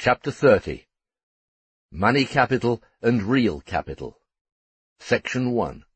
Chapter 30. Money Capital and Real Capital. Section 1.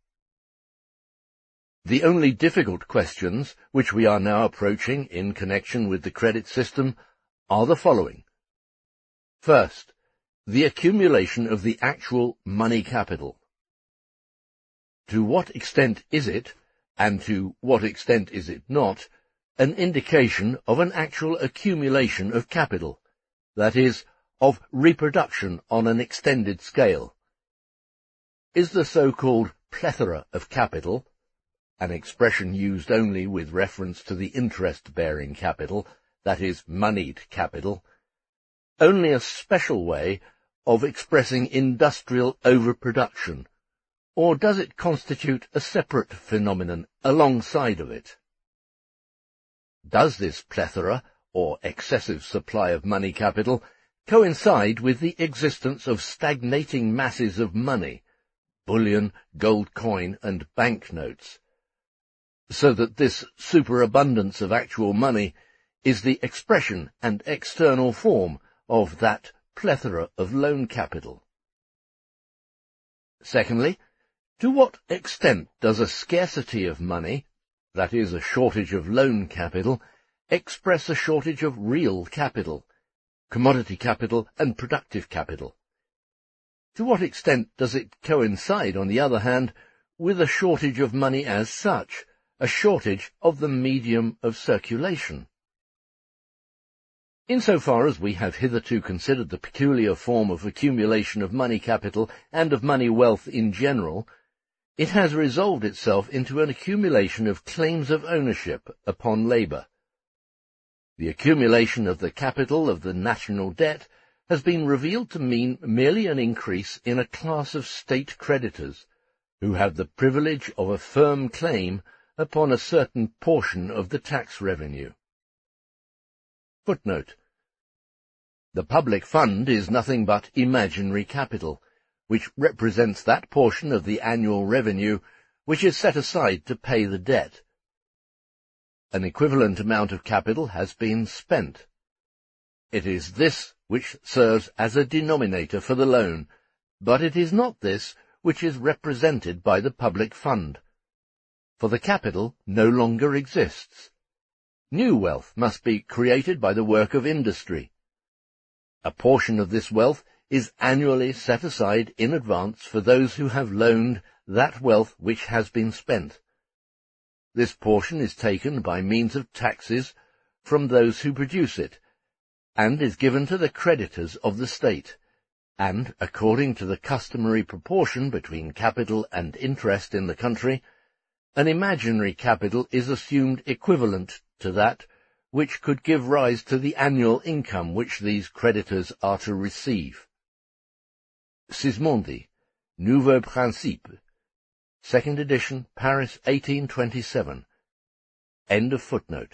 The only difficult questions which we are now approaching in connection with the credit system are the following. First, the accumulation of the actual money capital. To what extent is it, and to what extent is it not, an indication of an actual accumulation of capital, that is, of reproduction on an extended scale? Is the so-called plethora of capital, an expression used only with reference to the interest-bearing capital, that is, moneyed capital, only a special way of expressing industrial overproduction, or does it constitute a separate phenomenon alongside of it? Does this plethora, or excessive supply of money capital, coincide with the existence of stagnating masses of money, bullion, gold coin, and banknotes, so that this superabundance of actual money is the expression and external form of that plethora of loan capital? Secondly, to what extent does a scarcity of money, that is, a shortage of loan capital, express a shortage of real capital, commodity capital, and productive capital? To what extent does it coincide, on the other hand, with a shortage of money as such, a shortage of the medium of circulation? Insofar as we have hitherto considered the peculiar form of accumulation of money capital and of money wealth in general, it has resolved itself into an accumulation of claims of ownership upon labour. The accumulation of the capital of the national debt has been revealed to mean merely an increase in a class of state creditors, who have the privilege of a firm claim upon a certain portion of the tax revenue. Footnote. The public fund is nothing but imaginary capital, which represents that portion of the annual revenue which is set aside to pay the debt. An equivalent amount of capital has been spent. It is this which serves as a denominator for the loan, but it is not this which is represented by the public fund, for the capital no longer exists. New wealth must be created by the work of industry. A portion of this wealth is annually set aside in advance for those who have loaned that wealth which has been spent. This portion is taken by means of taxes from those who produce it, and is given to the creditors of the state, and, according to the customary proportion between capital and interest in the country, an imaginary capital is assumed equivalent to that which could give rise to the annual income which these creditors are to receive. Sismondi, Nouveaux Principes, 2nd edition, Paris, 1827. End of footnote.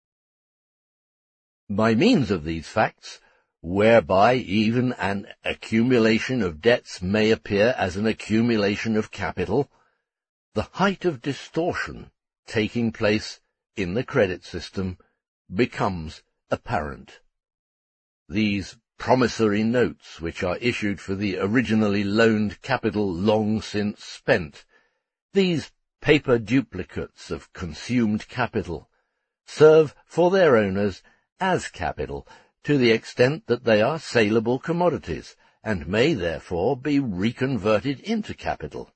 By means of these facts, whereby even an accumulation of debts may appear as an accumulation of capital, the height of distortion taking place in the credit system becomes apparent. These promissory notes, which are issued for the originally loaned capital long since spent, these paper duplicates of consumed capital, serve for their owners as capital to the extent that they are saleable commodities, and may therefore be reconverted into capital.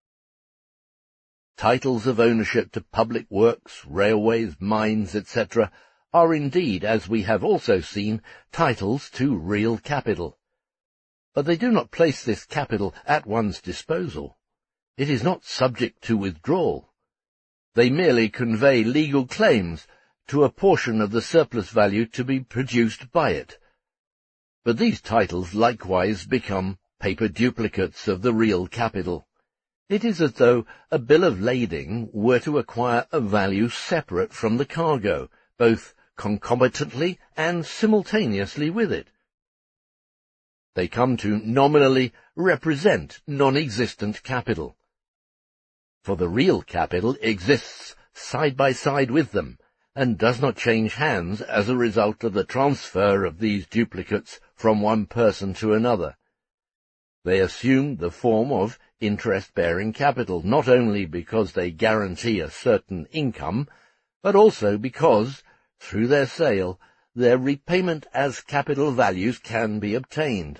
Titles of ownership to public works, railways, mines, etc., are indeed, as we have also seen, titles to real capital. But they do not place this capital at one's disposal. It is not subject to withdrawal. They merely convey legal claims to a portion of the surplus value to be produced by it. But these titles likewise become paper duplicates of the real capital. It is as though a bill of lading were to acquire a value separate from the cargo, both concomitantly and simultaneously with it. They come to nominally represent non-existent capital. For the real capital exists side by side with them, and does not change hands as a result of the transfer of these duplicates from one person to another. They assume the form of interest-bearing capital, not only because they guarantee a certain income, but also because, through their sale, their repayment as capital values can be obtained.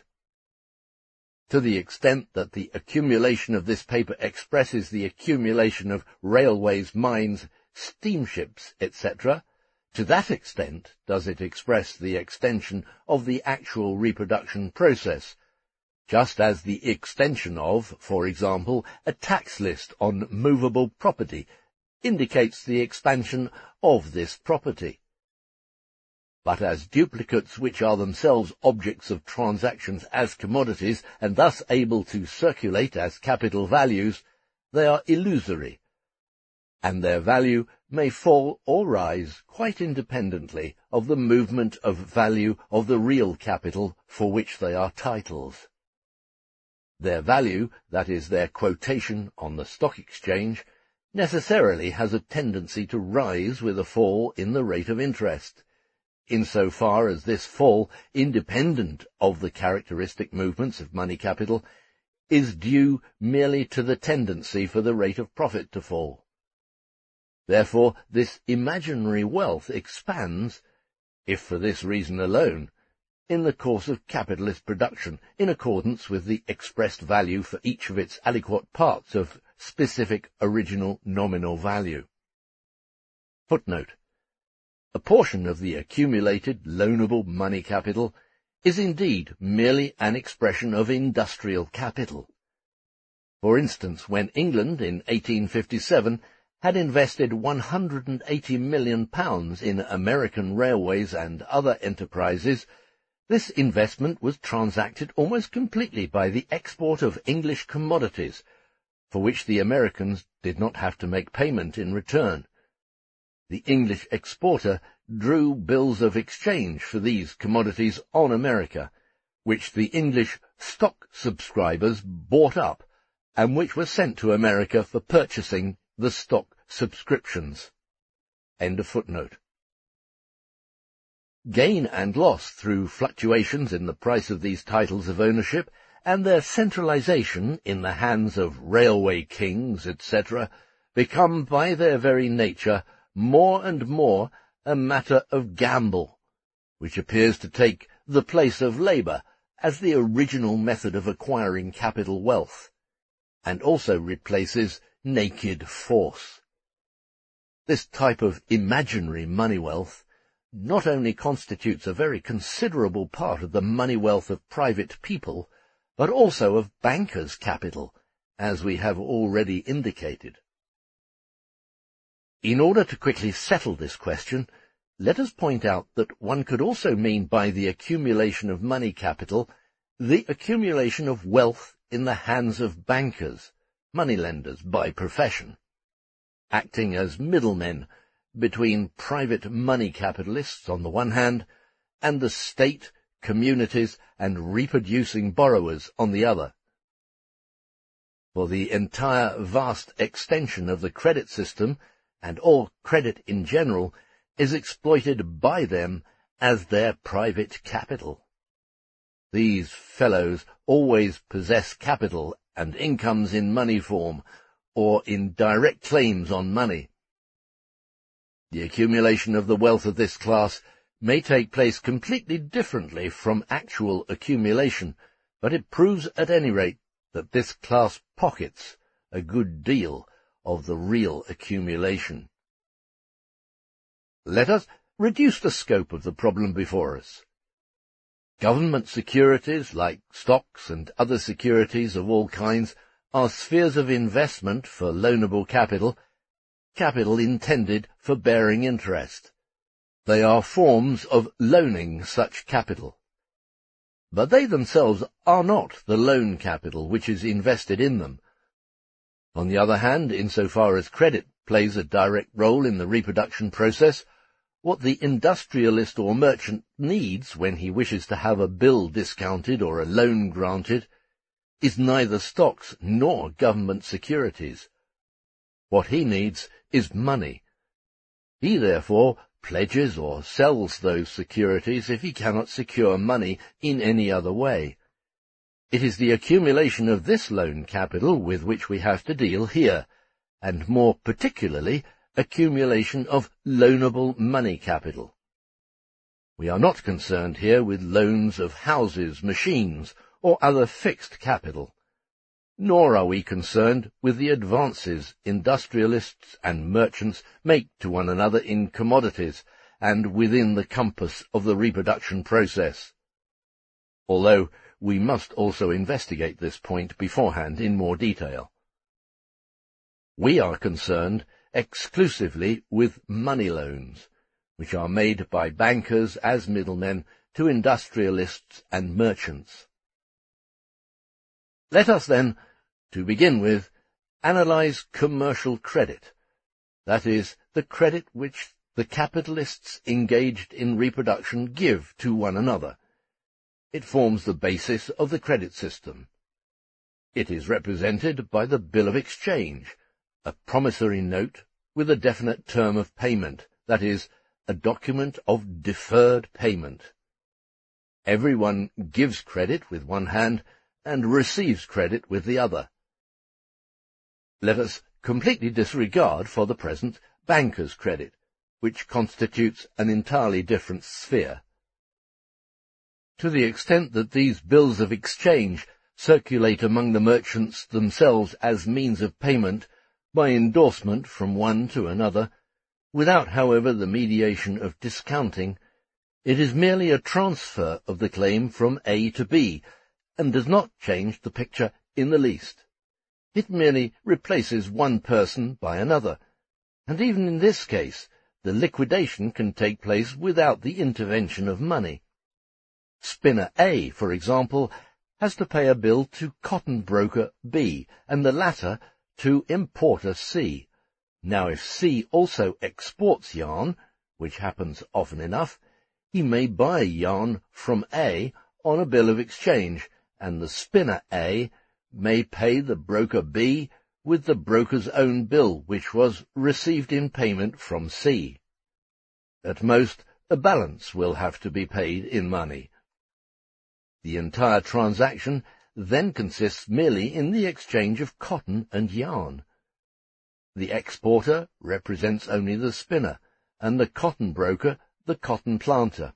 To the extent that the accumulation of this paper expresses the accumulation of railways, mines, steamships, etc., to that extent does it express the extension of the actual reproduction process, just as the extension of, for example, a tax list on movable property indicates the expansion of this property. But as duplicates which are themselves objects of transactions as commodities and thus able to circulate as capital values, they are illusory, and their value may fall or rise quite independently of the movement of value of the real capital for which they are titles. Their value, that is, their quotation on the stock exchange, necessarily has a tendency to rise with a fall in the rate of interest, insofar as this fall, independent of the characteristic movements of money capital, is due merely to the tendency for the rate of profit to fall. Therefore, this imaginary wealth expands, if for this reason alone, in the course of capitalist production, in accordance with the expressed value for each of its aliquot parts of specific original nominal value. Footnote: a portion of the accumulated loanable money capital is indeed merely an expression of industrial capital. For instance, when England in 1857 had invested £180 million in American railways and other enterprises, this investment was transacted almost completely by the export of English commodities, for which the Americans did not have to make payment in return. The English exporter drew bills of exchange for these commodities on America, which the English stock subscribers bought up, and which were sent to America for purchasing the stock subscriptions. End of footnote. Gain and loss through fluctuations in the price of these titles of ownership, and their centralization in the hands of railway kings, etc., become by their very nature more and more a matter of gamble, which appears to take the place of labour as the original method of acquiring capital wealth, and also replaces naked force. This type of imaginary money wealth not only constitutes a very considerable part of the money wealth of private people, but also of bankers' capital, as we have already indicated. In order to quickly settle this question, let us point out that one could also mean by the accumulation of money capital the accumulation of wealth in the hands of bankers, moneylenders by profession, acting as middlemen between private money capitalists on the one hand, and the state, communities, and reproducing borrowers on the other. For the entire vast extension of the credit system, and all credit in general, is exploited by them as their private capital. These fellows always possess capital and incomes in money form, or in direct claims on money. The accumulation of the wealth of this class may take place completely differently from actual accumulation, but it proves at any rate that this class pockets a good deal of the real accumulation. Let us reduce the scope of the problem before us. Government securities, like stocks and other securities of all kinds, are spheres of investment for loanable capital, capital intended for bearing interest. They are forms of loaning such capital. But they themselves are not the loan capital which is invested in them. On the other hand, insofar as credit plays a direct role in the reproduction process, what the industrialist or merchant needs when he wishes to have a bill discounted or a loan granted is neither stocks nor government securities. What he needs is money, He therefore pledges or sells those securities if he cannot secure money in any other way. It is the accumulation of this loan capital with which we have to deal here, and more particularly accumulation of loanable money capital. We are not concerned here with loans of houses, machines, or other fixed capital, nor are we concerned with the advances industrialists and merchants make to one another in commodities and within the compass of the reproduction process, although we must also investigate this point beforehand in more detail. We are concerned exclusively with money loans, which are made by bankers as middlemen to industrialists and merchants. Let us then, to begin with, analyze commercial credit, that is, the credit which the capitalists engaged in reproduction give to one another. It forms the basis of the credit system. It is represented by the bill of exchange, a promissory note with a definite term of payment, that is, a document of deferred payment. Everyone gives credit with one hand and receives credit with the other. Let us completely disregard for the present banker's credit, which constitutes an entirely different sphere. To the extent that these bills of exchange circulate among the merchants themselves as means of payment by endorsement from one to another, without, however, the mediation of discounting, it is merely a transfer of the claim from A to B, and does not change the picture in the least. It merely replaces one person by another, and even in this case, the liquidation can take place without the intervention of money. Spinner A, for example, has to pay a bill to cotton broker B, and the latter to importer C. Now, if C also exports yarn, which happens often enough, he may buy yarn from A on a bill of exchange, and the spinner A may pay the broker B with the broker's own bill, which was received in payment from C. At most, a balance will have to be paid in money. The entire transaction then consists merely in the exchange of cotton and yarn. The exporter represents only the spinner, and the cotton broker the cotton planter.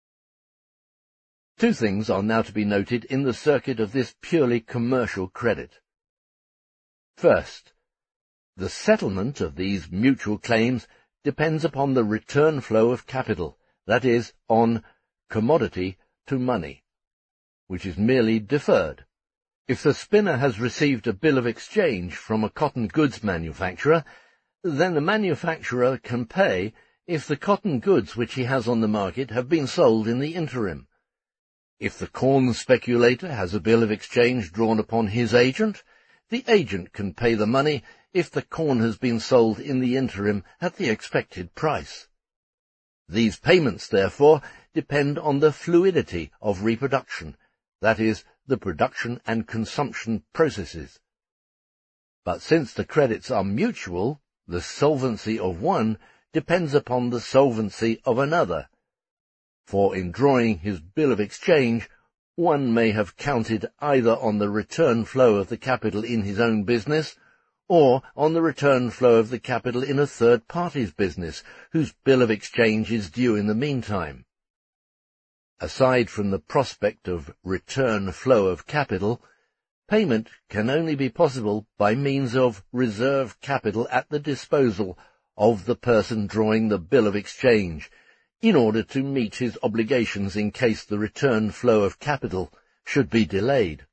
Two things are now to be noted in the circuit of this purely commercial credit. First, the settlement of these mutual claims depends upon the return flow of capital, that is, on commodity to money, which is merely deferred. If the spinner has received a bill of exchange from a cotton goods manufacturer, then the manufacturer can pay if the cotton goods which he has on the market have been sold in the interim. If the corn speculator has a bill of exchange drawn upon his agent, the agent can pay the money if the corn has been sold in the interim at the expected price. These payments, therefore, depend on the fluidity of reproduction, that is, the production and consumption processes. But since the credits are mutual, the solvency of one depends upon the solvency of another. For in drawing his bill of exchange, one may have counted either on the return flow of the capital in his own business, or on the return flow of the capital in a third party's business, whose bill of exchange is due in the meantime. Aside from the prospect of return flow of capital, payment can only be possible by means of reserve capital at the disposal of the person drawing the bill of exchange, in order to meet his obligations in case the return flow of capital should be delayed.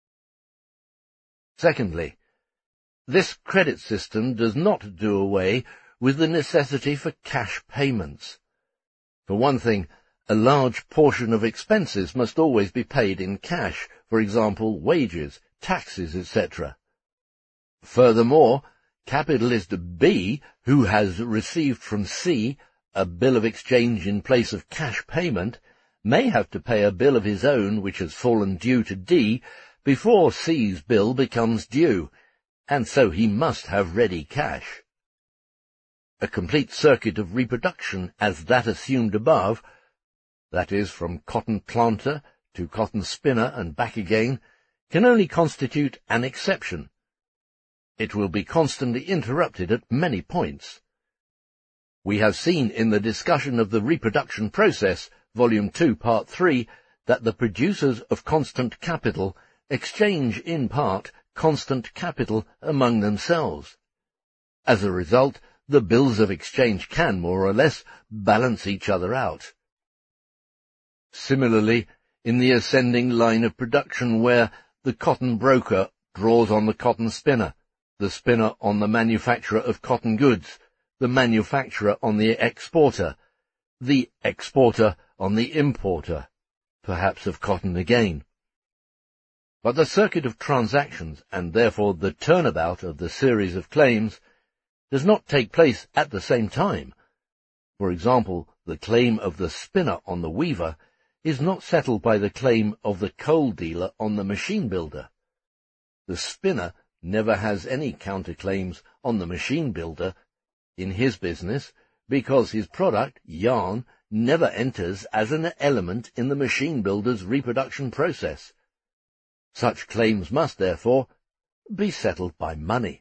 Secondly, this credit system does not do away with the necessity for cash payments. For one thing, a large portion of expenses must always be paid in cash, for example, wages, taxes, etc. Furthermore, capitalist B, who has received from C a bill of exchange in place of cash payment, may have to pay a bill of his own which has fallen due to D before C's bill becomes due, and so he must have ready cash. A complete circuit of reproduction as that assumed above, that is, from cotton planter to cotton spinner and back again, can only constitute an exception. It will be constantly interrupted at many points. We have seen in the discussion of the reproduction process, Volume 2, Part 3, that the producers of constant capital exchange in part constant capital among themselves. As a result, the bills of exchange can, more or less, balance each other out. Similarly, in the ascending line of production where the cotton broker draws on the cotton spinner, the spinner on the manufacturer of cotton goods, the manufacturer on the exporter on the importer, perhaps of cotton again. But the circuit of transactions, and therefore the turnabout of the series of claims, does not take place at the same time. For example, the claim of the spinner on the weaver is not settled by the claim of the coal dealer on the machine builder. The spinner never has any counterclaims on the machine builder in his business, because his product, yarn, never enters as an element in the machine builder's reproduction process. Such claims must, therefore, be settled by money.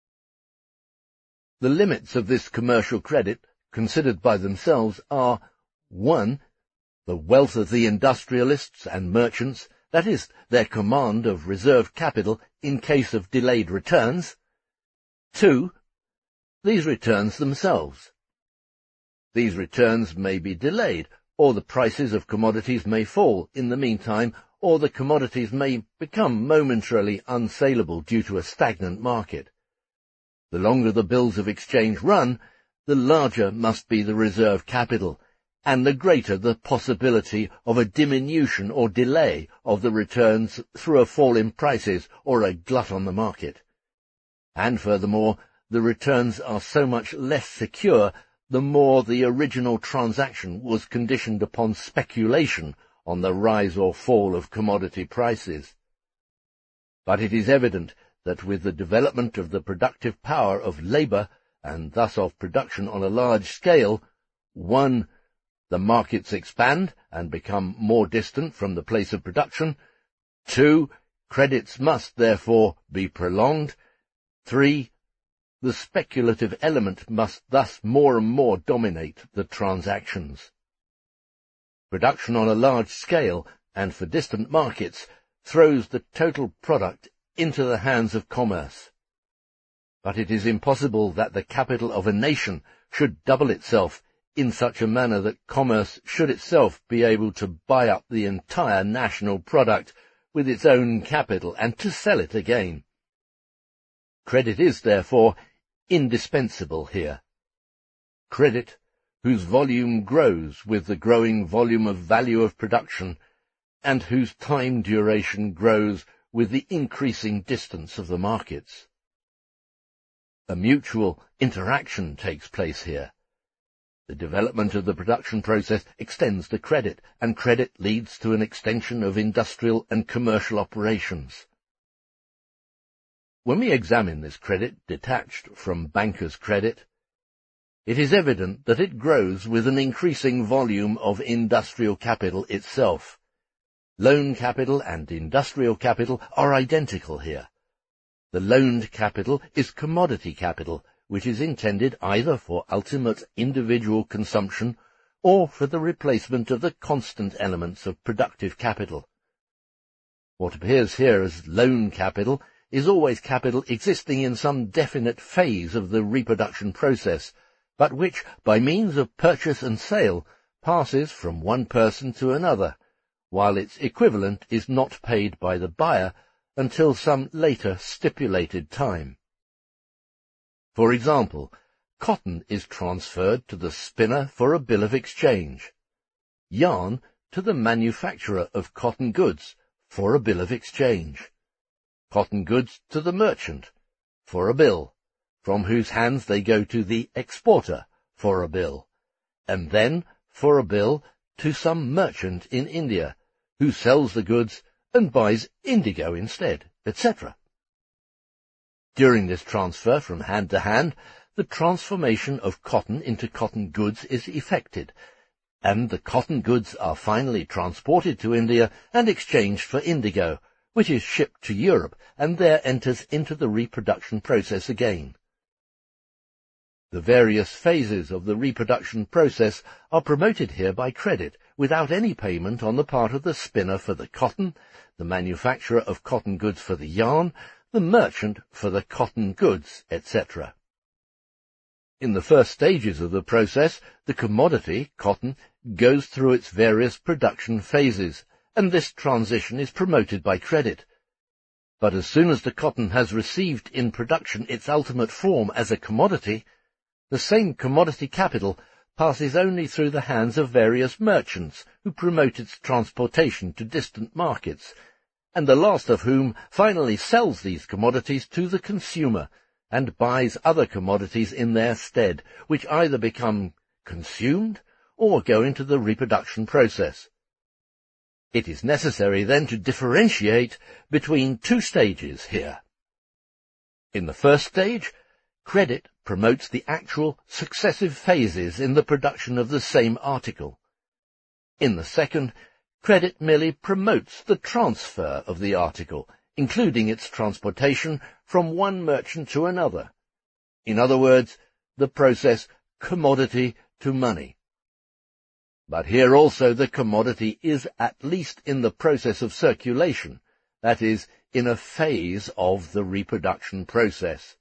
The limits of this commercial credit, considered by themselves, are 1. The wealth of the industrialists and merchants, that is, their command of reserved capital in case of delayed returns. 2. These returns themselves. These returns may be delayed, or the prices of commodities may fall in the meantime, or the commodities may become momentarily unsaleable due to a stagnant market. The longer the bills of exchange run, the larger must be the reserve capital, and the greater the possibility of a diminution or delay of the returns through a fall in prices or a glut on the market. And furthermore, the returns are so much less secure the more the original transaction was conditioned upon speculation on the rise or fall of commodity prices. But it is evident that with the development of the productive power of labour, and thus of production on a large scale, 1. The markets expand and become more distant from the place of production. 2. Credits must, therefore, be prolonged. 3. The speculative element must thus more and more dominate the transactions. Production on a large scale, and for distant markets, throws the total product into the hands of commerce. But it is impossible that the capital of a nation should double itself in such a manner that commerce should itself be able to buy up the entire national product with its own capital and to sell it again. Credit is, therefore, indispensable here. Credit, whose volume grows with the growing volume of value of production, and whose time duration grows with the increasing distance of the markets. A mutual interaction takes place here. The development of the production process extends to credit, and credit leads to an extension of industrial and commercial operations. When we examine this credit detached from bankers' credit, it is evident that it grows with an increasing volume of industrial capital itself. Loan capital and industrial capital are identical here. The loaned capital is commodity capital, which is intended either for ultimate individual consumption or for the replacement of the constant elements of productive capital. What appears here as loan capital is always capital existing in some definite phase of the reproduction process, but which, by means of purchase and sale, passes from one person to another, while its equivalent is not paid by the buyer until some later stipulated time. For example, cotton is transferred to the spinner for a bill of exchange, yarn to the manufacturer of cotton goods for a bill of exchange, cotton goods to the merchant for a bill, from whose hands they go to the exporter for a bill, and then for a bill to some merchant in India, who sells the goods and buys indigo instead, etc. During this transfer from hand to hand, the transformation of cotton into cotton goods is effected, and the cotton goods are finally transported to India and exchanged for indigo, which is shipped to Europe and there enters into the reproduction process again. The various phases of the reproduction process are promoted here by credit, without any payment on the part of the spinner for the cotton, the manufacturer of cotton goods for the yarn, the merchant for the cotton goods, etc. In the first stages of the process, the commodity, cotton, goes through its various production phases, and this transition is promoted by credit. But as soon as the cotton has received in production its ultimate form as a commodity, the same commodity capital passes only through the hands of various merchants who promote its transportation to distant markets, and the last of whom finally sells these commodities to the consumer and buys other commodities in their stead, which either become consumed or go into the reproduction process. It is necessary then to differentiate between two stages here. In the first stage, credit promotes the actual successive phases in the production of the same article. In the second, credit merely promotes the transfer of the article, including its transportation from one merchant to another. In other words, the process commodity to money. But here also the commodity is at least in the process of circulation, that is, in a phase of the reproduction process.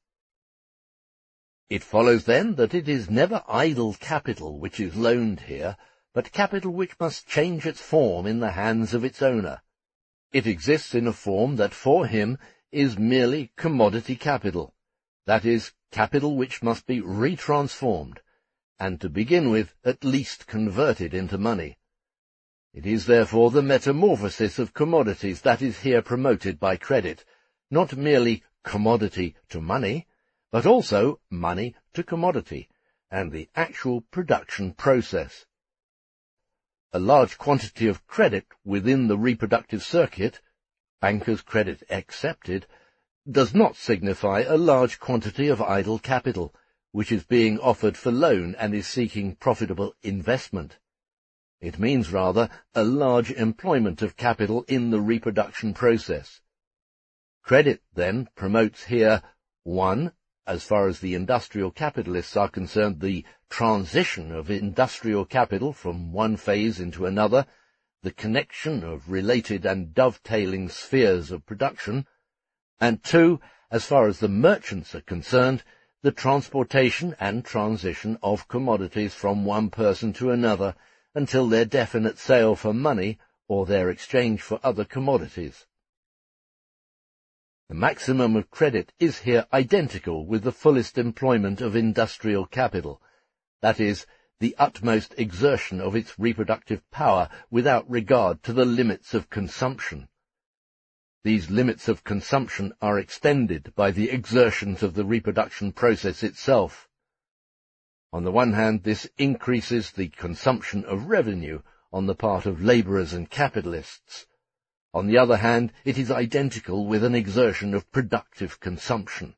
It follows then that it is never idle capital which is loaned here, but capital which must change its form in the hands of its owner. It exists in a form that for him is merely commodity capital, that is, capital which must be retransformed, and to begin with at least converted into money. It is therefore the metamorphosis of commodities that is here promoted by credit, not merely commodity to money, but also money to commodity, and the actual production process. A large quantity of credit within the reproductive circuit, banker's credit excepted, does not signify a large quantity of idle capital, which is being offered for loan and is seeking profitable investment. It means rather a large employment of capital in the reproduction process. Credit, then, promotes here 1. As far as the industrial capitalists are concerned, the transition of industrial capital from one phase into another, the connection of related and dovetailing spheres of production, and 2, as far as the merchants are concerned, the transportation and transition of commodities from one person to another until their definite sale for money or their exchange for other commodities. The maximum of credit is here identical with the fullest employment of industrial capital, that is, the utmost exertion of its reproductive power without regard to the limits of consumption. These limits of consumption are extended by the exertions of the reproduction process itself. On the one hand, this increases the consumption of revenue on the part of labourers and capitalists. On the other hand, it is identical with an exertion of productive consumption.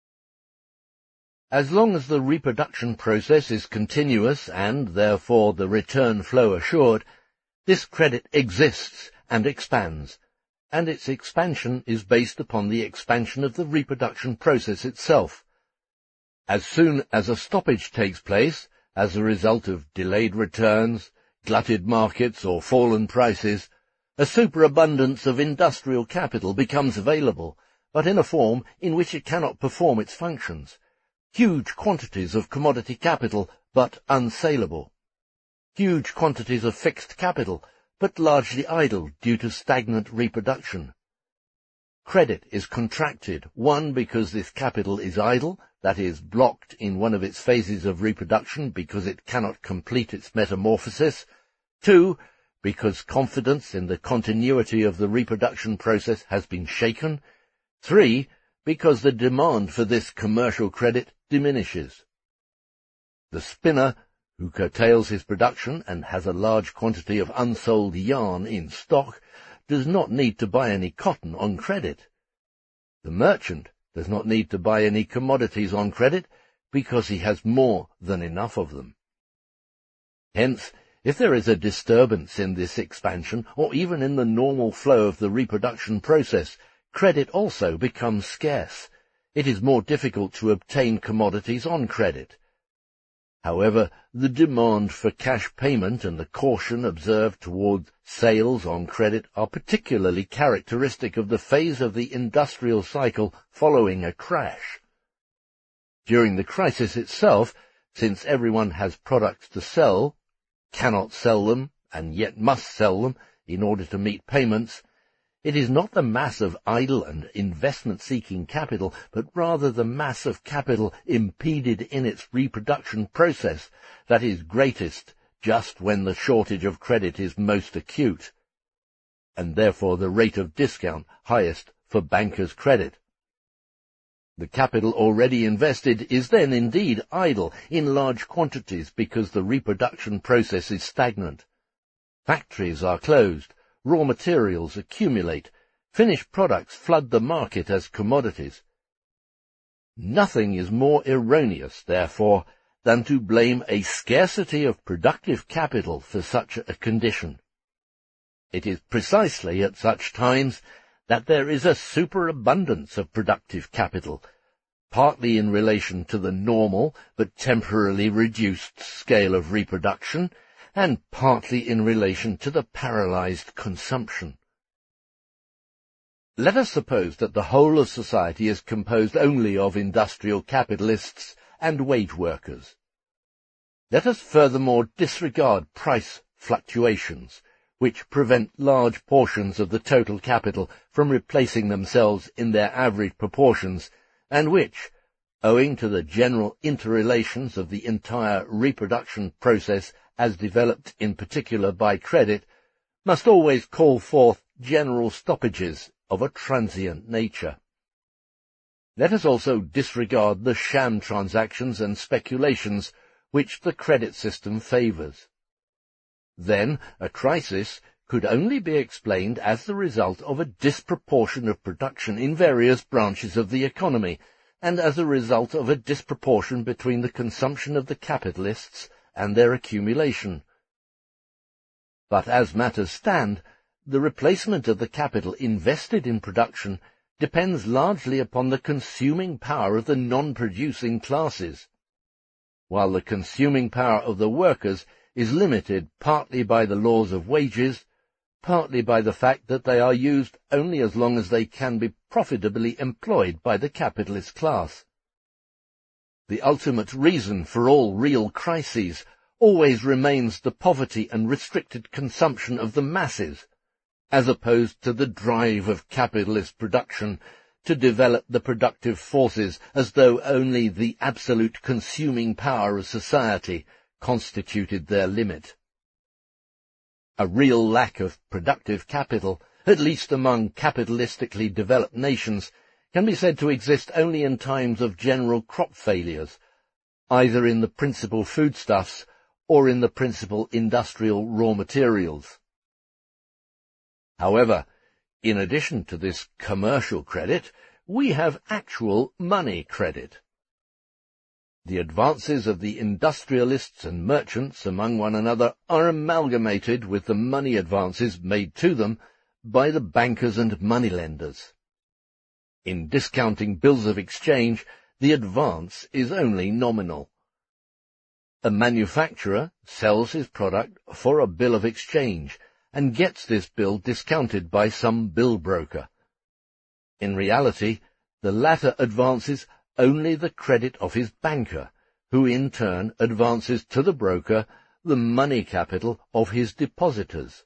As long as the reproduction process is continuous and, therefore, the return flow assured, this credit exists and expands, and its expansion is based upon the expansion of the reproduction process itself. As soon as a stoppage takes place, as a result of delayed returns, glutted markets, or fallen prices, a superabundance of industrial capital becomes available, but in a form in which it cannot perform its functions. Huge quantities of commodity capital, but unsaleable. Huge quantities of fixed capital, but largely idle due to stagnant reproduction. Credit is contracted, 1, because this capital is idle, that is, blocked in one of its phases of reproduction because it cannot complete its metamorphosis, 2, because confidence in the continuity of the reproduction process has been shaken, 3, because the demand for this commercial credit diminishes. The spinner, who curtails his production and has a large quantity of unsold yarn in stock, does not need to buy any cotton on credit. The merchant does not need to buy any commodities on credit because he has more than enough of them. Hence, if there is a disturbance in this expansion, or even in the normal flow of the reproduction process, credit also becomes scarce. It is more difficult to obtain commodities on credit. However, the demand for cash payment and the caution observed toward sales on credit are particularly characteristic of the phase of the industrial cycle following a crash. During the crisis itself, since everyone has products to sell, cannot sell them, and yet must sell them in order to meet payments, it is not the mass of idle and investment-seeking capital, but rather the mass of capital impeded in its reproduction process that is greatest just when the shortage of credit is most acute, and therefore the rate of discount highest for bankers' credit. The capital already invested is then indeed idle in large quantities because the reproduction process is stagnant. Factories are closed, raw materials accumulate, finished products flood the market as commodities. Nothing is more erroneous, therefore, than to blame a scarcity of productive capital for such a condition. It is precisely at such times that there is a superabundance of productive capital, partly in relation to the normal but temporarily reduced scale of reproduction, and partly in relation to the paralyzed consumption. Let us suppose that the whole of society is composed only of industrial capitalists and wage workers. Let us furthermore disregard price fluctuations, which prevent large portions of the total capital from replacing themselves in their average proportions, and which, owing to the general interrelations of the entire reproduction process as developed in particular by credit, must always call forth general stoppages of a transient nature. Let us also disregard the sham transactions and speculations which the credit system favours. Then a crisis could only be explained as the result of a disproportion of production in various branches of the economy, and as a result of a disproportion between the consumption of the capitalists and their accumulation. But as matters stand, the replacement of the capital invested in production depends largely upon the consuming power of the non-producing classes, while the consuming power of the workers is limited partly by the laws of wages, partly by the fact that they are used only as long as they can be profitably employed by the capitalist class. The ultimate reason for all real crises always remains the poverty and restricted consumption of the masses, as opposed to the drive of capitalist production to develop the productive forces as though only the absolute consuming power of society constituted their limit. A real lack of productive capital, at least among capitalistically developed nations, can be said to exist only in times of general crop failures, either in the principal foodstuffs or in the principal industrial raw materials. However, in addition to this commercial credit, we have actual money credit. The advances of the industrialists and merchants among one another are amalgamated with the money advances made to them by the bankers and moneylenders. In discounting bills of exchange, the advance is only nominal. A manufacturer sells his product for a bill of exchange and gets this bill discounted by some bill broker. In reality, the latter advances only the credit of his banker, who in turn advances to the broker the money capital of his depositors.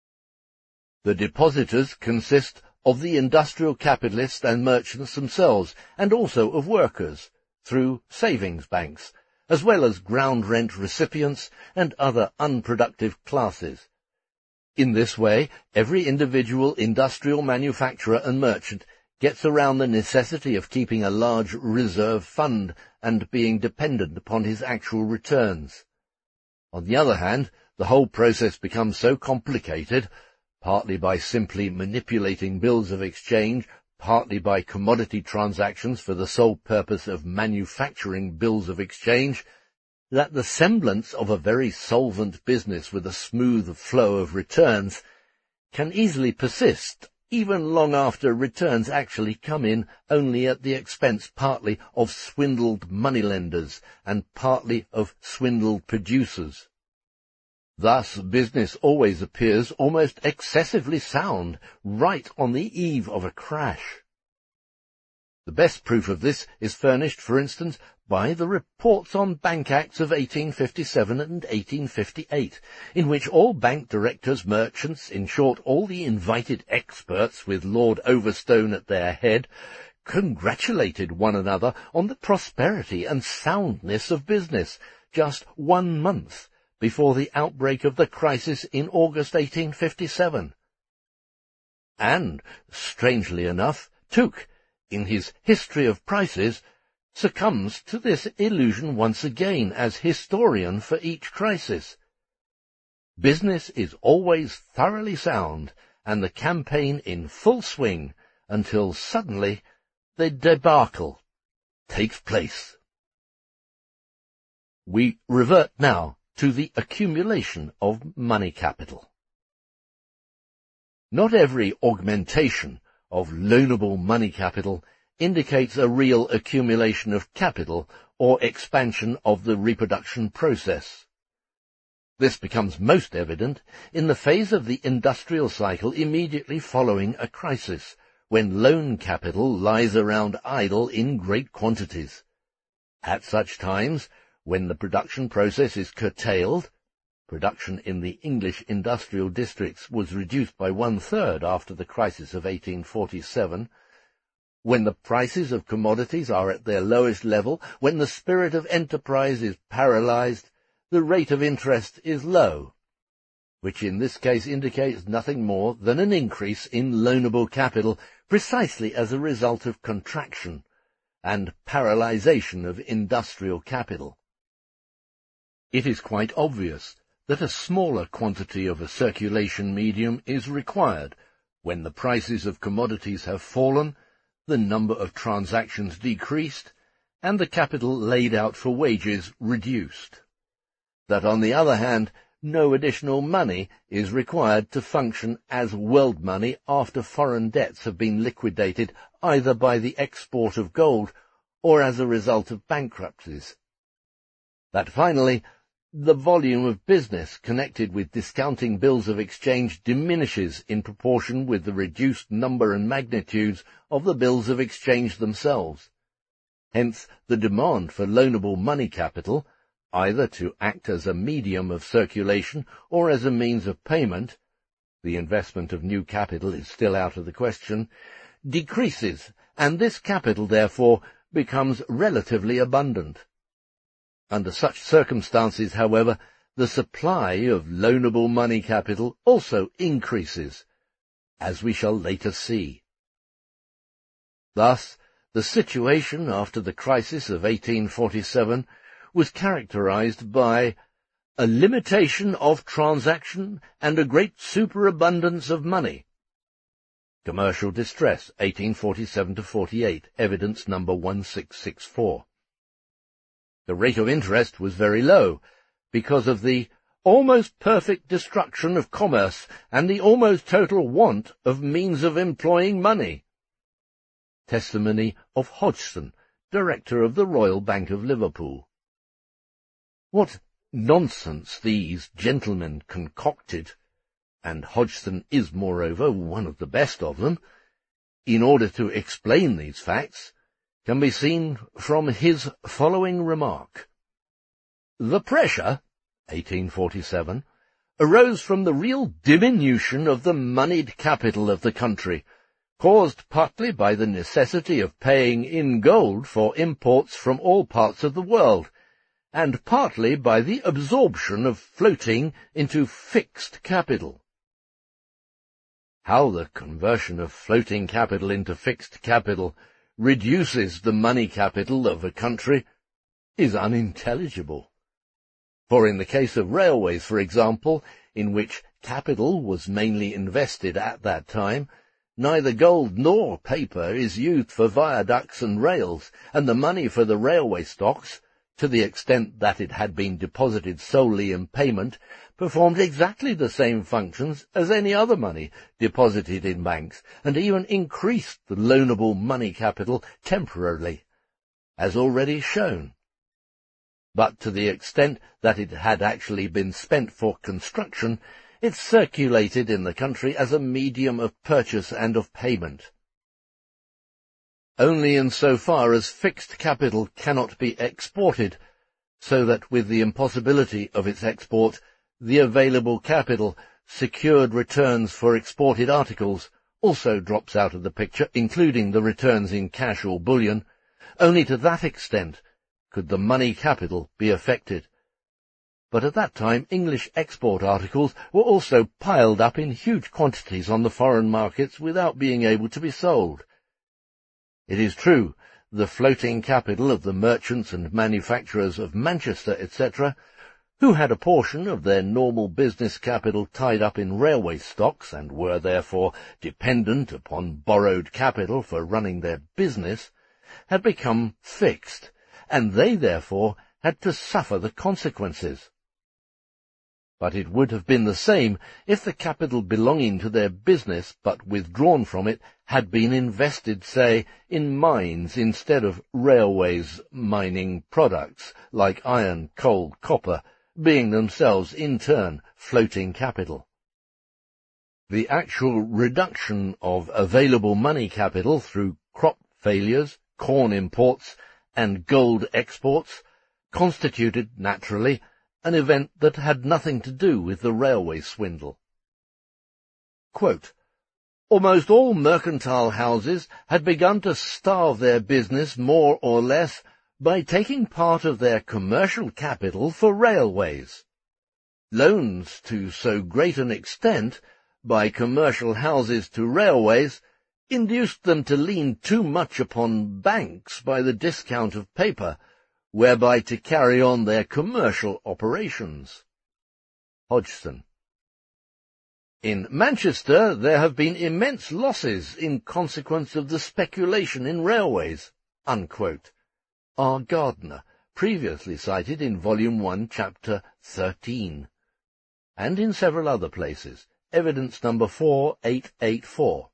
The depositors consist of the industrial capitalists and merchants themselves, and also of workers, through savings banks, as well as ground rent recipients and other unproductive classes. In this way, every individual industrial manufacturer and merchant gets around the necessity of keeping a large reserve fund and being dependent upon his actual returns. On the other hand, the whole process becomes so complicated, partly by simply manipulating bills of exchange, partly by commodity transactions for the sole purpose of manufacturing bills of exchange, that the semblance of a very solvent business with a smooth flow of returns can easily persist, even long after returns actually come in, only at the expense partly of swindled moneylenders and partly of swindled producers. Thus business always appears almost excessively sound, right on the eve of a crash. The best proof of this is furnished, for instance, by the reports on Bank Acts of 1857 and 1858, in which all bank directors, merchants, in short, all the invited experts with Lord Overstone at their head, congratulated one another on the prosperity and soundness of business just 1 month before the outbreak of the crisis in August 1857. And, strangely enough, Tuke, in his History of Prices, succumbs to this illusion once again as historian for each crisis. Business is always thoroughly sound, and the campaign in full swing, until suddenly the debacle takes place. We revert now to the accumulation of money capital. Not every augmentation of loanable money capital indicates a real accumulation of capital or expansion of the reproduction process. This becomes most evident in the phase of the industrial cycle immediately following a crisis, when loan capital lies around idle in great quantities. At such times, when the production process is curtailed, production in the English industrial districts was reduced by 1/3 after the crisis of 1847, when the prices of commodities are at their lowest level, when the spirit of enterprise is paralyzed, the rate of interest is low, which in this case indicates nothing more than an increase in loanable capital precisely as a result of contraction and paralyzation of industrial capital. It is quite obvious that a smaller quantity of a circulation medium is required when the prices of commodities have fallen, the number of transactions decreased, and the capital laid out for wages reduced. That, on the other hand, no additional money is required to function as world money after foreign debts have been liquidated either by the export of gold or as a result of bankruptcies. That, finally, the volume of business connected with discounting bills of exchange diminishes in proportion with the reduced number and magnitudes of the bills of exchange themselves. Hence, the demand for loanable money capital, either to act as a medium of circulation or as a means of payment — the investment of new capital is still out of the question — decreases, and this capital, therefore, becomes relatively abundant. Under such circumstances, however, the supply of loanable money capital also increases, as we shall later see. Thus, the situation after the crisis of 1847 was characterized by a limitation of transaction and a great superabundance of money. Commercial distress, 1847-48, evidence number 1664. The rate of interest was very low, because of the almost perfect destruction of commerce and the almost total want of means of employing money. Testimony of Hodgson, Director of the Royal Bank of Liverpool. What nonsense these gentlemen concocted, and Hodgson is, moreover, one of the best of them, in order to explain these facts, can be seen from his following remark. The pressure, 1847, arose from the real diminution of the moneyed capital of the country, caused partly by the necessity of paying in gold for imports from all parts of the world, and partly by the absorption of floating into fixed capital. How the conversion of floating capital into fixed capital reduces the money capital of a country is unintelligible. For in the case of railways, for example, in which capital was mainly invested at that time, neither gold nor paper is used for viaducts and rails, and the money for the railway stocks, to the extent that it had been deposited solely in payment, performed exactly the same functions as any other money deposited in banks, and even increased the loanable money capital temporarily, as already shown. But to the extent that it had actually been spent for construction, it circulated in the country as a medium of purchase and of payment. Only in so far as fixed capital cannot be exported, so that with the impossibility of its export, the available capital, secured returns for exported articles, also drops out of the picture, including the returns in cash or bullion, only to that extent could the money capital be affected. But at that time English export articles were also piled up in huge quantities on the foreign markets without being able to be sold. It is true, the floating capital of the merchants and manufacturers of Manchester, etc., who had a portion of their normal business capital tied up in railway stocks and were therefore dependent upon borrowed capital for running their business, had become fixed, and they therefore had to suffer the consequences. But it would have been the same if the capital belonging to their business, but withdrawn from it, had been invested, say, in mines instead of railways mining products, like iron, coal, copper, being themselves in turn floating capital. The actual reduction of available money capital through crop failures, corn imports, and gold exports constituted, naturally, an event that had nothing to do with the railway swindle. Quote, almost all mercantile houses had begun to starve their business more or less by taking part of their commercial capital for railways. Loans to so great an extent by commercial houses to railways induced them to lean too much upon banks by the discount of paper, whereby to carry on their commercial operations. Hodgson. In Manchester there have been immense losses in consequence of the speculation in railways. Unquote. R. Gardner, previously cited in Volume 1, Chapter 13, and in several other places, evidence number 4884.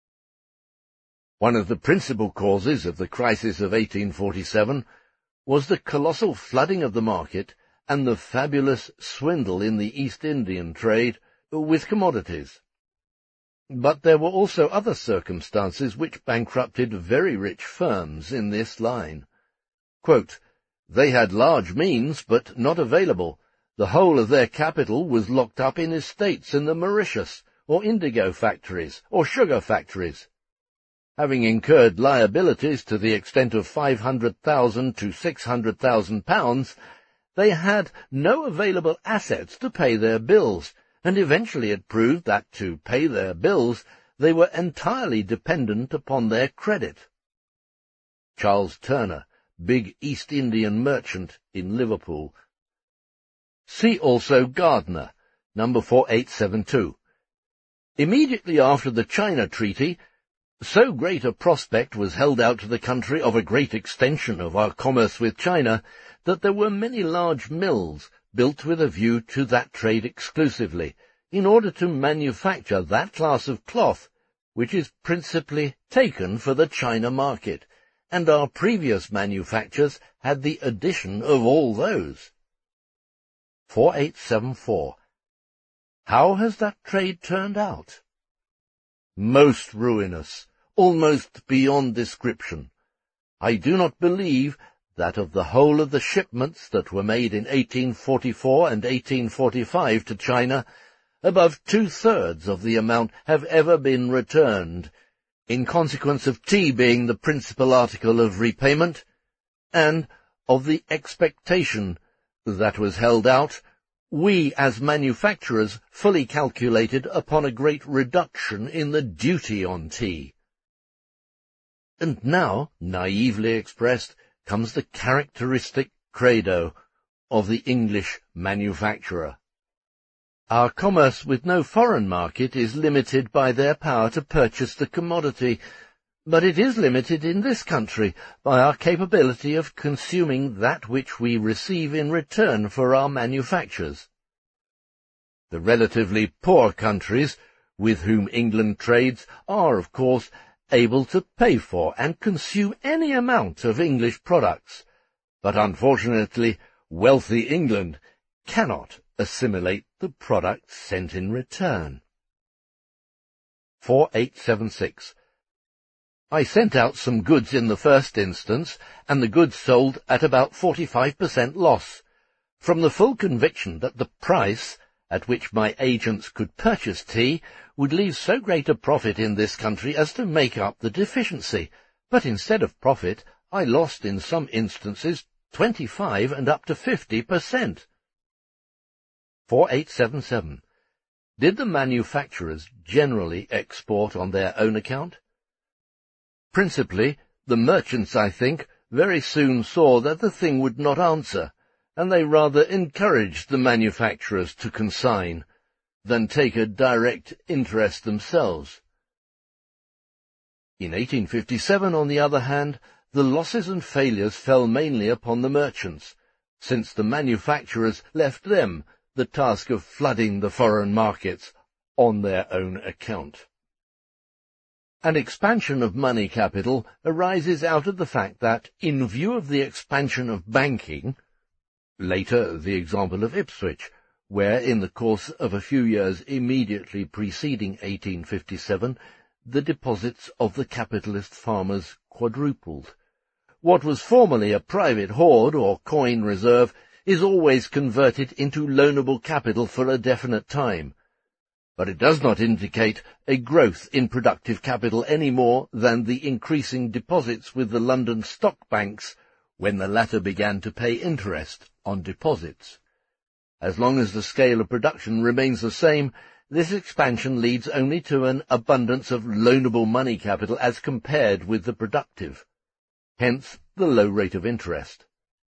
One of the principal causes of the crisis of 1847 was the colossal flooding of the market and the fabulous swindle in the East Indian trade with commodities. But there were also other circumstances which bankrupted very rich firms in this line. Quote, they had large means, but not available. The whole of their capital was locked up in estates in the Mauritius, or indigo factories, or sugar factories. Having incurred liabilities to the extent of £500,000 to £600,000, they had no available assets to pay their bills, and eventually it proved that to pay their bills they were entirely dependent upon their credit. Charles Turner, big East Indian merchant in Liverpool. See also Gardner, number 4872. Immediately after the China Treaty, so great a prospect was held out to the country of a great extension of our commerce with China that there were many large mills built with a view to that trade exclusively, in order to manufacture that class of cloth which is principally taken for the China market, and our previous manufactures had the addition of all those. 4874. How has that trade turned out? Most ruinous, almost beyond description. I do not believe that of the whole of the shipments that were made in 1844 and 1845 to China, above 2/3 of the amount have ever been returned, in consequence of tea being the principal article of repayment, and of the expectation that was held out, we as manufacturers fully calculated upon a great reduction in the duty on tea. And now, naively expressed, comes the characteristic credo of the English manufacturer. Our commerce with no foreign market is limited by their power to purchase the commodity, but it is limited in this country by our capability of consuming that which we receive in return for our manufactures. The relatively poor countries with whom England trades are, of course, able to pay for and consume any amount of English products, but unfortunately wealthy England cannot assimilate the products sent in return. 4876. I sent out some goods in the first instance, and the goods sold at about 45% loss, from the full conviction that the price at which my agents could purchase tea would leave so great a profit in this country as to make up the deficiency, but instead of profit I lost in some instances 25 and up to 50%. 4877. Did the manufacturers generally export on their own account? Principally, the merchants, I think, very soon saw that the thing would not answer, and they rather encouraged the manufacturers to consign than take a direct interest themselves. In 1857, on the other hand, the losses and failures fell mainly upon the merchants, since the manufacturers left them the task of flooding the foreign markets on their own account. An expansion of money capital arises out of the fact that, in view of the expansion of banking, later the example of Ipswich, where in the course of a few years immediately preceding 1857 the deposits of the capitalist farmers quadrupled, what was formerly a private hoard or coin reserve is always converted into loanable capital for a definite time, but it does not indicate a growth in productive capital any more than the increasing deposits with the London stock banks when the latter began to pay interest on deposits. As long as the scale of production remains the same, this expansion leads only to an abundance of loanable money capital as compared with the productive, hence the low rate of interest.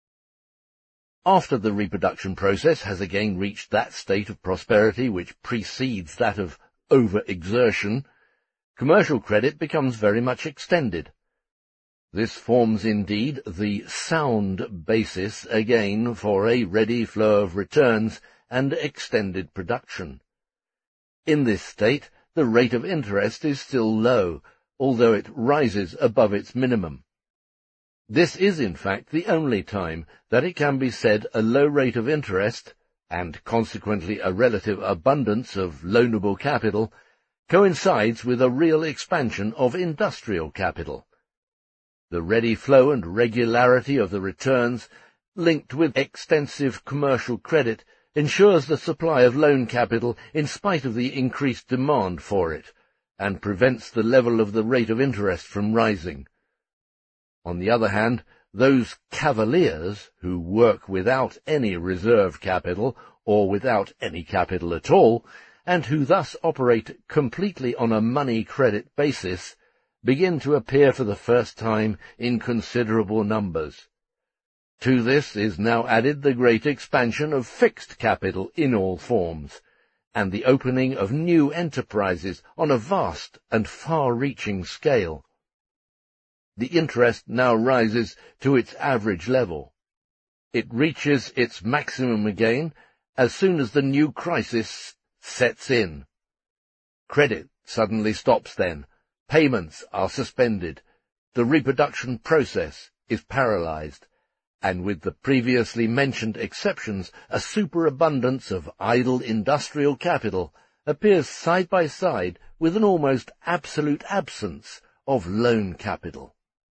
After the reproduction process has again reached that state of prosperity which precedes that of over-exertion, commercial credit becomes very much extended. This forms indeed the sound basis again for a ready flow of returns and extended production. In this state, the rate of interest is still low, although it rises above its minimum. This is, in fact, the only time that it can be said a low rate of interest, and consequently a relative abundance of loanable capital, coincides with a real expansion of industrial capital. The ready flow and regularity of the returns, linked with extensive commercial credit, ensures the supply of loan capital in spite of the increased demand for it, and prevents the level of the rate of interest from rising. On the other hand, those cavaliers who work without any reserve capital, or without any capital at all, and who thus operate completely on a money-credit basis, begin to appear for the first time in considerable numbers. To this is now added the great expansion of fixed capital in all forms, and the opening of new enterprises on a vast and far-reaching scale. The interest now rises to its average level. It reaches its maximum again as soon as the new crisis sets in. Credit suddenly stops then, payments are suspended, the reproduction process is paralyzed, and with the previously mentioned exceptions, a superabundance of idle industrial capital appears side by side with an almost absolute absence of loan capital.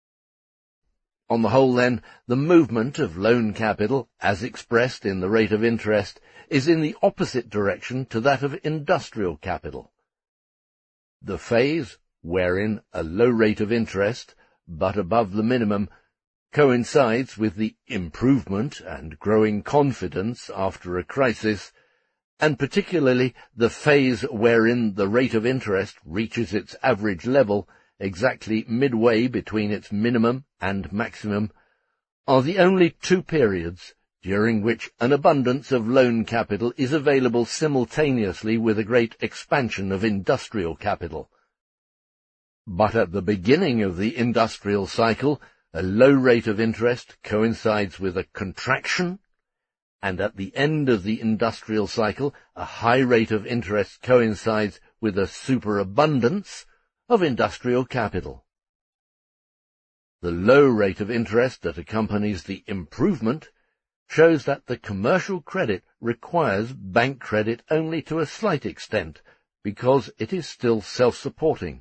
On the whole, then, the movement of loan capital, as expressed in the rate of interest, is in the opposite direction to that of industrial capital. The phase wherein a low rate of interest, but above the minimum, coincides with the improvement and growing confidence after a crisis, and particularly the phase wherein the rate of interest reaches its average level, exactly midway between its minimum and maximum, are the only two periods during which an abundance of loan capital is available simultaneously with a great expansion of industrial capital. But at the beginning of the industrial cycle, a low rate of interest coincides with a contraction, and at the end of the industrial cycle, a high rate of interest coincides with a superabundance of industrial capital. The low rate of interest that accompanies the improvement shows that the commercial credit requires bank credit only to a slight extent, because it is still self-supporting.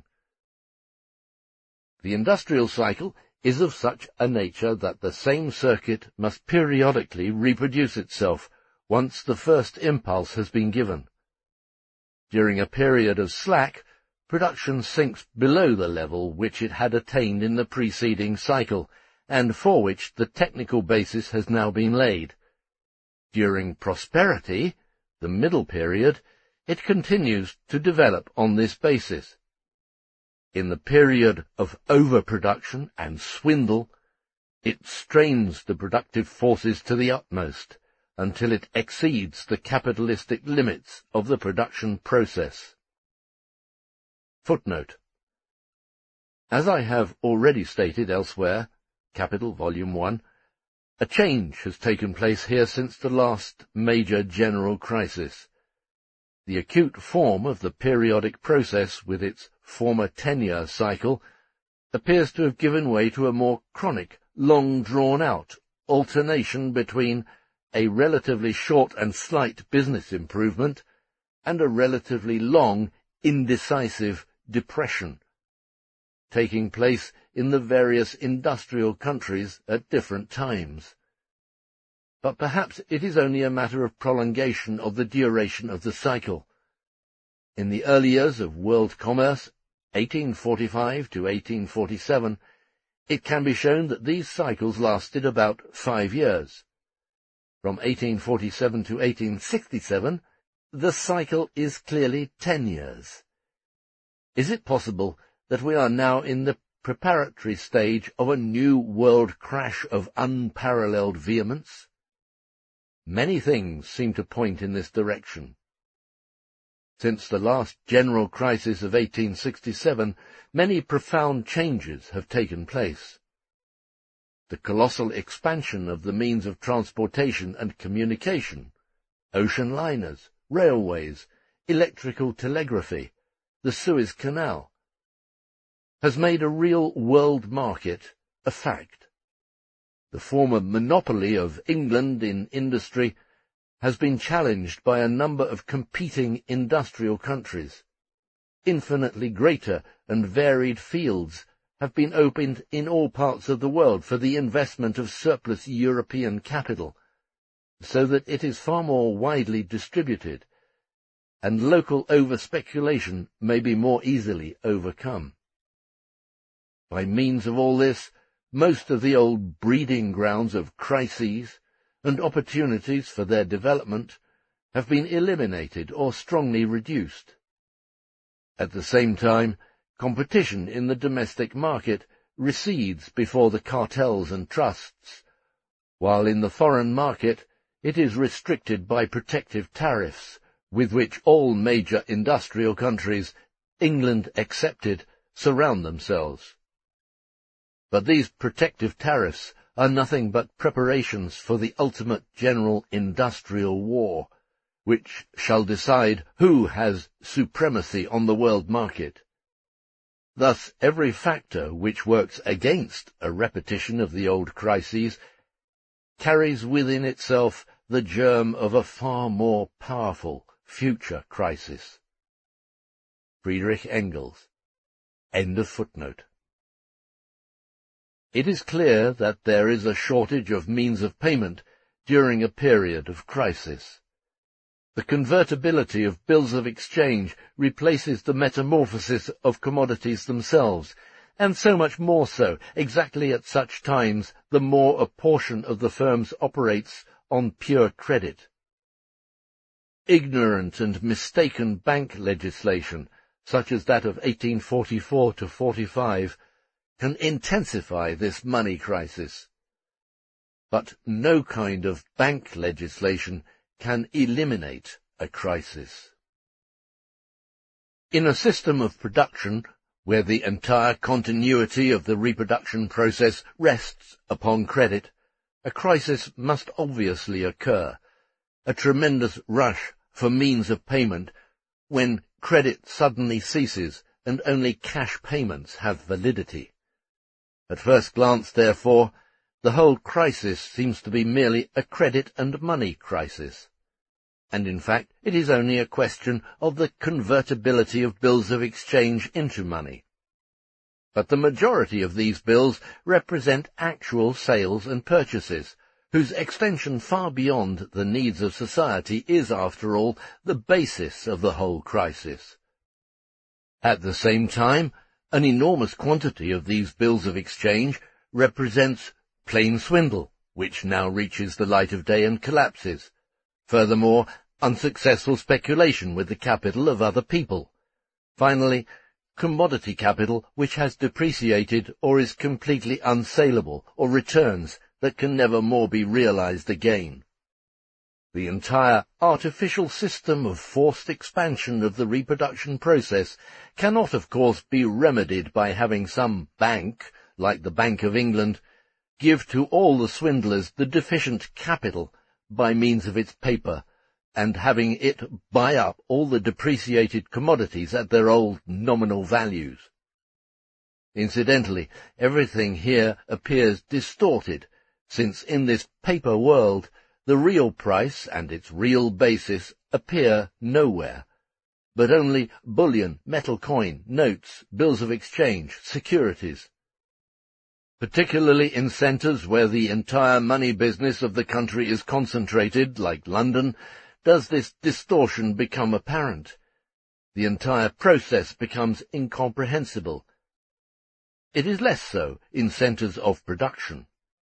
The industrial cycle is of such a nature that the same circuit must periodically reproduce itself once the first impulse has been given. During a period of slack, production sinks below the level which it had attained in the preceding cycle, and for which the technical basis has now been laid. During prosperity, the middle period, it continues to develop on this basis. In the period of overproduction and swindle, it strains the productive forces to the utmost, until it exceeds the capitalistic limits of the production process. Footnote. As I have already stated elsewhere, Capital, Volume 1, a change has taken place here since the last major general crisis. The acute form of the periodic process, with its former 10-year cycle, appears to have given way to a more chronic, long-drawn-out alternation between a relatively short and slight business improvement and a relatively long, indecisive depression, taking place in the various industrial countries at different times. But perhaps it is only a matter of prolongation of the duration of the cycle. In the early years of world commerce, 1845 to 1847, it can be shown that these cycles lasted about 5 years. From 1847 to 1867, the cycle is clearly 10 years. Is it possible that we are now in the preparatory stage of a new world crash of unparalleled vehemence? Many things seem to point in this direction. Since the last general crisis of 1867, many profound changes have taken place. The colossal expansion of the means of transportation and communication, ocean liners, railways, electrical telegraphy, the Suez Canal, has made a real world market a fact. The former monopoly of England in industry has been challenged by a number of competing industrial countries. Infinitely greater and varied fields have been opened in all parts of the world for the investment of surplus European capital, so that it is far more widely distributed, and local over-speculation may be more easily overcome. By means of all this, most of the old breeding grounds of crises and opportunities for their development have been eliminated or strongly reduced. At the same time, competition in the domestic market recedes before the cartels and trusts, while in the foreign market it is restricted by protective tariffs, with which all major industrial countries, England excepted, surround themselves. But these protective tariffs are nothing but preparations for the ultimate general industrial war, which shall decide who has supremacy on the world market. Thus, every factor which works against a repetition of the old crises carries within itself the germ of a far more powerful future crisis. Friedrich Engels. End of footnote. It is clear that there is a shortage of means of payment during a period of crisis. The convertibility of bills of exchange replaces the metamorphosis of commodities themselves, and so much more so, exactly at such times, the more a portion of the firms operates on pure credit. Ignorant and mistaken bank legislation, such as that of 1844 to 45, can intensify this money crisis. but no kind of bank legislation can eliminate a crisis. In a system of production where the entire continuity of the reproduction process rests upon credit, a crisis must obviously occur, a tremendous rush for means of payment when credit suddenly ceases and only cash payments have validity. At first glance, therefore, the whole crisis seems to be merely a credit and money crisis. And in fact, it is only a question of the convertibility of bills of exchange into money. But the majority of these bills represent actual sales and purchases, whose extension far beyond the needs of society is, after all, the basis of the whole crisis. At the same time, an enormous quantity of these bills of exchange represents plain swindle, which now reaches the light of day and collapses. Furthermore, unsuccessful speculation with the capital of other people. Finally, commodity capital which has depreciated or is completely unsaleable, or returns that can never more be realized again. The entire artificial system of forced expansion of the reproduction process cannot, of course, be remedied by having some bank, like the Bank of England, give to all the swindlers the deficient capital by means of its paper, and having it buy up all the depreciated commodities at their old nominal values. Incidentally, everything here appears distorted, since in this paper world the real price and its real basis appear nowhere, but only bullion, metal coin, notes, bills of exchange, securities. Particularly in centres where the entire money business of the country is concentrated, like London, does this distortion become apparent. The entire process becomes incomprehensible. It is less so in centres of production.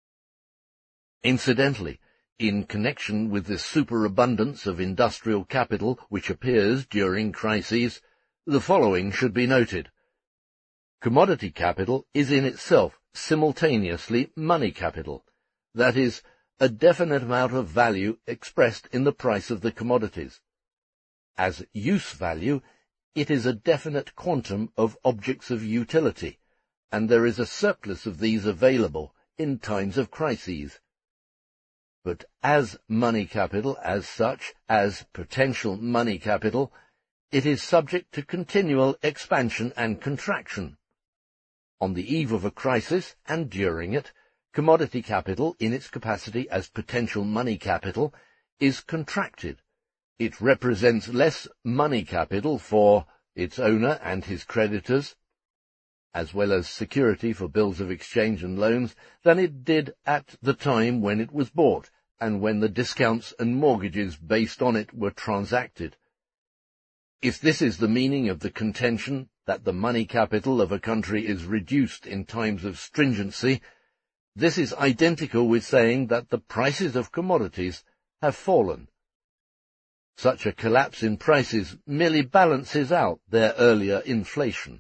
Incidentally, in connection with this superabundance of industrial capital which appears during crises, the following should be noted. Commodity capital is in itself simultaneously money capital, that is, a definite amount of value expressed in the price of the commodities. As use value, it is a definite quantum of objects of utility, and there is a surplus of these available in times of crises. But as money capital, as such, as potential money capital, it is subject to continual expansion and contraction. On the eve of a crisis, and during it, commodity capital, in its capacity as potential money capital, is contracted. It represents less money capital for its owner and his creditors, as well as security for bills of exchange and loans, than it did at the time when it was bought, and when the discounts and mortgages based on it were transacted. If this is the meaning of the contention that the money capital of a country is reduced in times of stringency, this is identical with saying that the prices of commodities have fallen. Such a collapse in prices merely balances out their earlier inflation.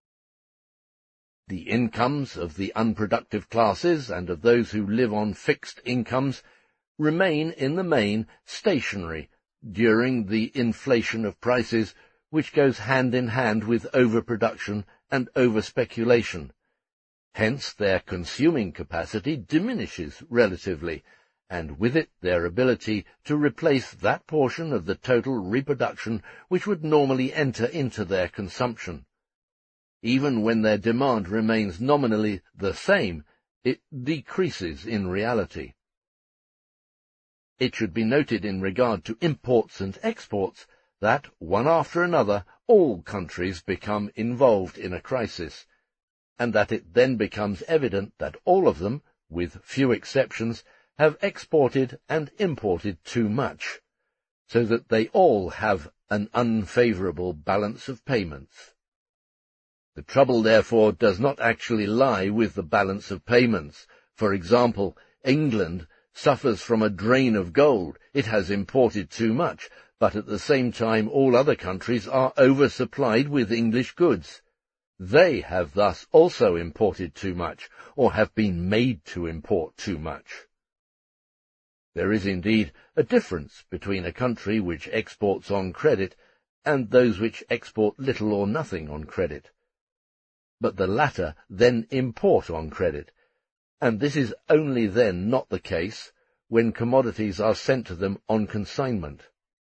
The incomes of the unproductive classes and of those who live on fixed incomes remain in the main stationary during the inflation of prices, which goes hand in hand with overproduction and overspeculation. Hence their consuming capacity diminishes relatively, and with it their ability to replace that portion of the total reproduction which would normally enter into their consumption. Even when their demand remains nominally the same, it decreases in reality. It should be noted in regard to imports and exports that, one after another, all countries become involved in a crisis, and that it then becomes evident that all of them, with few exceptions, have exported and imported too much, so that they all have an unfavourable balance of payments. The trouble, therefore, does not actually lie with the balance of payments. For example, England suffers from a drain of gold. It has imported too much, but at the same time all other countries are oversupplied with English goods. They have thus also imported too much, or have been made to import too much. There is indeed a difference between a country which exports on credit and those which export little or nothing on credit. But the latter then import on credit, and this is only then not the case when commodities are sent to them on consignment.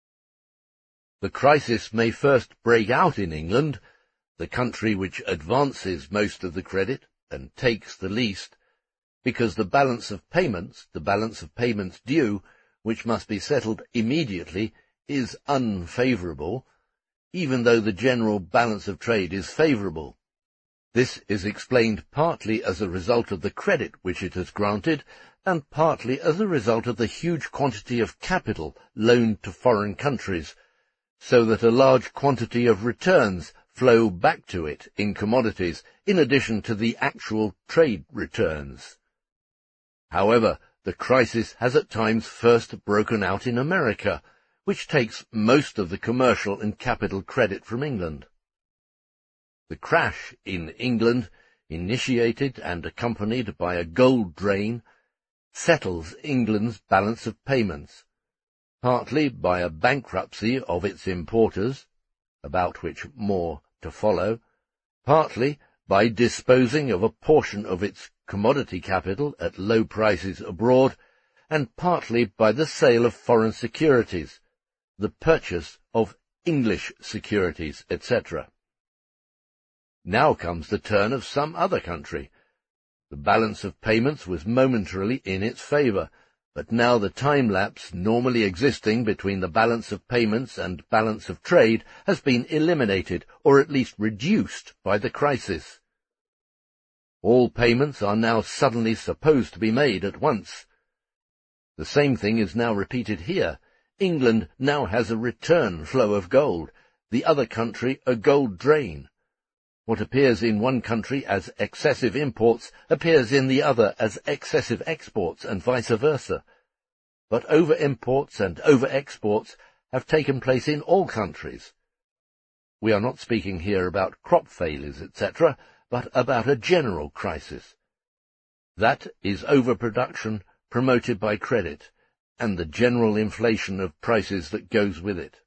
The crisis may first break out in England, the country which advances most of the credit and takes the least, because the balance of payments due, which must be settled immediately, is unfavourable, even though the general balance of trade is favourable. This is explained partly as a result of the credit which it has granted, and partly as a result of the huge quantity of capital loaned to foreign countries, so that a large quantity of returns flow back to it in commodities, in addition to the actual trade returns. However, the crisis has at times first broken out in America, which takes most of the commercial and capital credit from England. The crash in England, initiated and accompanied by a gold drain, settles England's balance of payments, partly by a bankruptcy of its importers, about which more to follow, partly by disposing of a portion of its commodity capital at low prices abroad, and partly by the sale of foreign securities, the purchase of English securities, etc. Now comes the turn of some other country. The balance of payments was momentarily in its favour, but now the time lapse normally existing between the balance of payments and balance of trade has been eliminated, or at least reduced, by the crisis. All payments are now suddenly supposed to be made at once. The same thing is now repeated here. England now has a return flow of gold, the other country a gold drain. What appears in one country as excessive imports appears in the other as excessive exports, and vice versa. But over-imports and over-exports have taken place in all countries. We are not speaking here about crop failures, etc., but about a general crisis. That is overproduction promoted by credit, and the general inflation of prices that goes with it.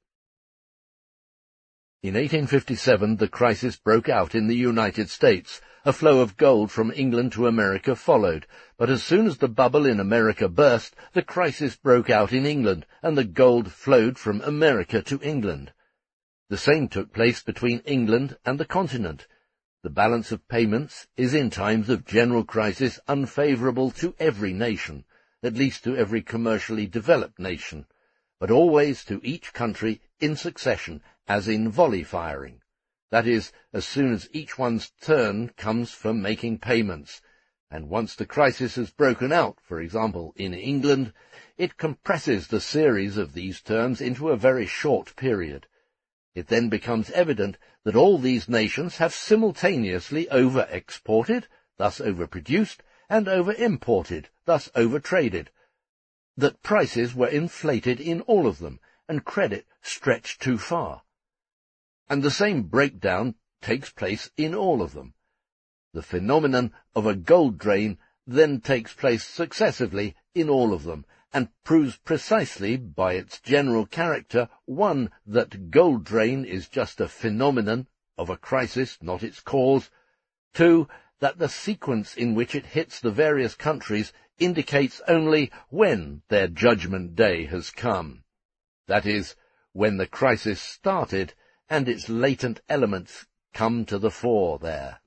In 1857 the crisis broke out in the United States. A flow of gold from England to America followed, but as soon as the bubble in America burst, the crisis broke out in England, and the gold flowed from America to England. The same took place between England and the continent. The balance of payments is in times of general crisis unfavourable to every nation, at least to every commercially developed nation, but always to each country in succession, as in volley firing. That is, as soon as each one's turn comes for making payments, and once the crisis has broken out, for example, in England, it compresses the series of these terms into a very short period. It then becomes evident that all these nations have simultaneously over-exported, thus overproduced, and over-imported, thus over-traded, that prices were inflated in all of them, and credit stretched too far. And the same breakdown takes place in all of them. The phenomenon of a gold drain then takes place successively in all of them, and proves precisely by its general character, 1, that gold drain is just a phenomenon of a crisis, not its cause; 2, that the sequence in which it hits the various countries indicates only when their judgment day has come. That is, when the crisis started, and its latent elements come to the fore there.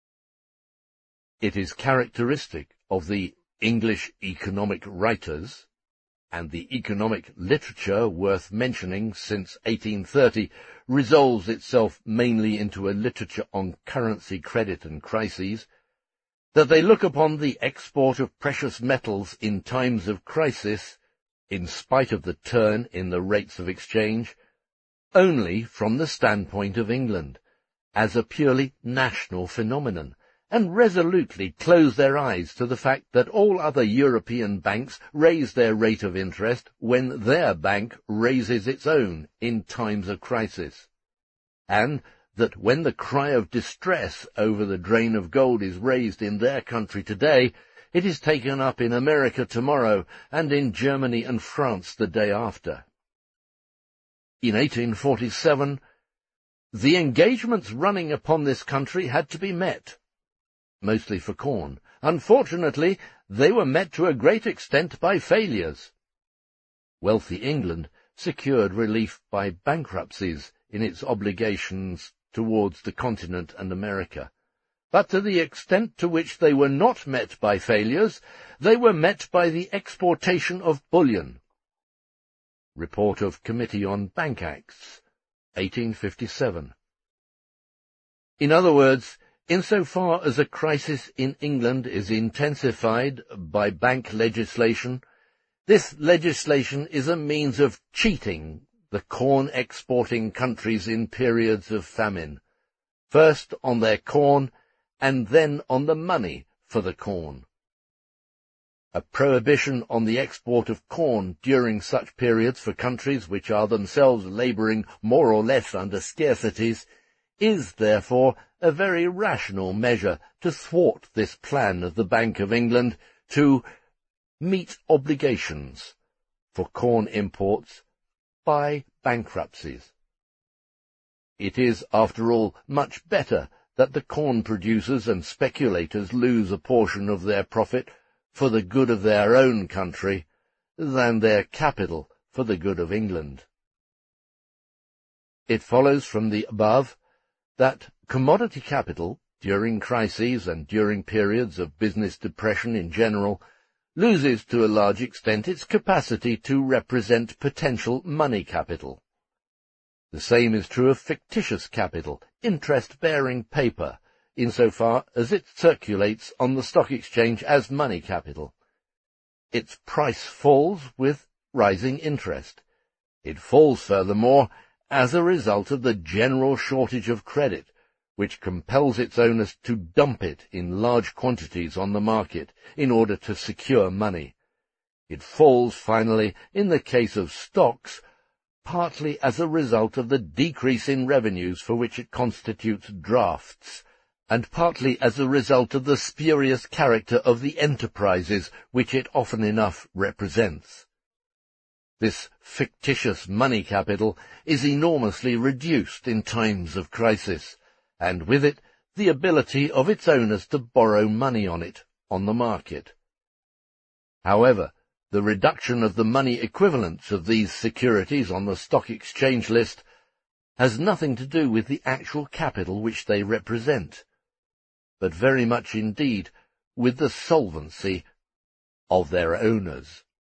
It is characteristic of the English economic writers, and the economic literature worth mentioning since 1830 resolves itself mainly into a literature on currency credit and crises, that they look upon the export of precious metals in times of crisis, in spite of the turn in the rates of exchange, only from the standpoint of England, as a purely national phenomenon, and resolutely close their eyes to the fact that all other European banks raise their rate of interest when their bank raises its own in times of crisis, and that when the cry of distress over the drain of gold is raised in their country today, it is taken up in America tomorrow, and in Germany and France the day after. In 1847, the engagements running upon this country had to be met, mostly for corn. Unfortunately, they were met to a great extent by failures. Wealthy England secured relief by bankruptcies in its obligations towards the continent and America. But to the extent to which they were not met by failures, they were met by the exportation of bullion. Report of Committee on Bank Acts, 1857. In other words, insofar as a crisis in England is intensified by bank legislation, this legislation is a means of cheating the corn-exporting countries in periods of famine, first on their corn and then on the money for the corn. A prohibition on the export of corn during such periods for countries which are themselves labouring more or less under scarcities is, therefore, a very rational measure to thwart this plan of the Bank of England to meet obligations for corn imports by bankruptcies. It is, after all, much better that the corn producers and speculators lose a portion of their profit for the good of their own country than their capital for the good of England. It follows from the above that commodity capital, during crises and during periods of business depression in general, loses to a large extent its capacity to represent potential money capital. The same is true of fictitious capital, interest-bearing paper, insofar as it circulates on the stock exchange as money capital. Its price falls with rising interest. It falls, furthermore, as a result of the general shortage of credit, which compels its owners to dump it in large quantities on the market in order to secure money. It falls, finally, in the case of stocks, partly as a result of the decrease in revenues for which it constitutes drafts, and partly as a result of the spurious character of the enterprises which it often enough represents. This fictitious money capital is enormously reduced in times of crisis, and with it the ability of its owners to borrow money on it on the market. However, the reduction of the money equivalents of these securities on the stock exchange list has nothing to do with the actual capital which they represent, but very much indeed with the solvency of their owners.